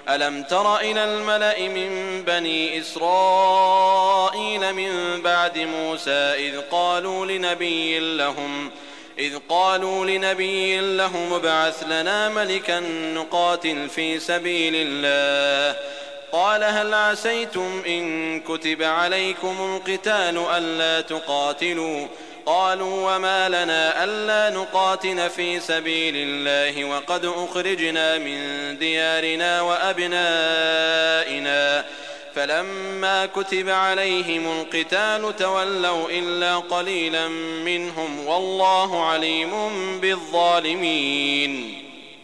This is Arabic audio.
ألم تر إلى الملأ من بني إسرائيل من بعد موسى إذ قالوا لنبي لهم ابعث لنا ملكا نقاتل في سبيل الله قال هل عسيتم إن كتب عليكم القتال ألا تقاتلوا قالوا وما لنا ألا نقاتل في سبيل الله وقد أخرجنا من ديارنا وأبنائنا فلما كتب عليهم القتال تولوا إلا قليلا منهم والله عليم بالظالمين.